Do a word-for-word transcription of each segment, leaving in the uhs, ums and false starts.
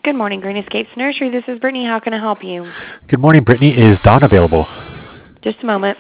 Good morning, Green Escapes Nursery. This is Brittany. How can I help you? Good morning, Brittany. Is Dawn available? Just a moment.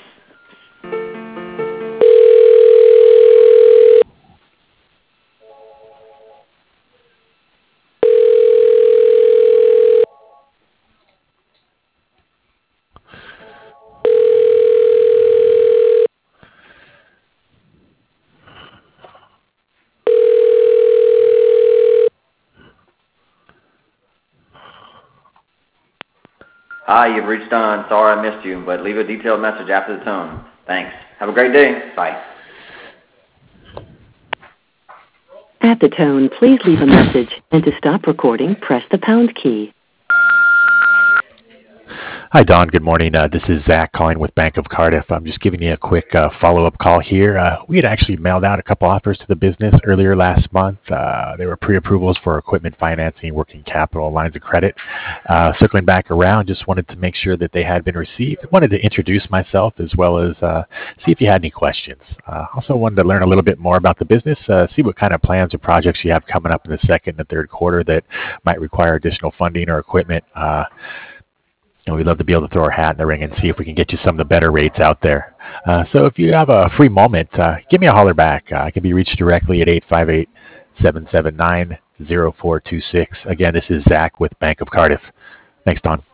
Hi, you've reached Don. Sorry I missed you, but leave a detailed message after the tone. Thanks. Have a great day. Bye. At the tone, please leave a message, and to stop recording, press the pound key. Hi, Dawn. Good morning. Uh, this is Zach calling with Bank of Cardiff. I'm just giving you a quick uh, follow-up call here. Uh, we had actually mailed out a couple offers to the business earlier last month. Uh, they were pre-approvals for equipment financing, working capital, lines of credit. Uh, circling back around, just wanted to make sure that they had been received. Wanted to introduce myself as well as uh, see if you had any questions. Uh, also wanted to learn a little bit more about the business, uh, see what kind of plans or projects you have coming up in the second and third quarter that might require additional funding or equipment. Uh, And we'd love to be able to throw our hat in the ring and see if we can get you some of the better rates out there. Uh, so if you have a free moment, uh, give me a holler back. Uh, I can be reached directly at eight five eight, seven seven nine, zero four two six. Again, this is Zach with Bank of Cardiff. Thanks, Don.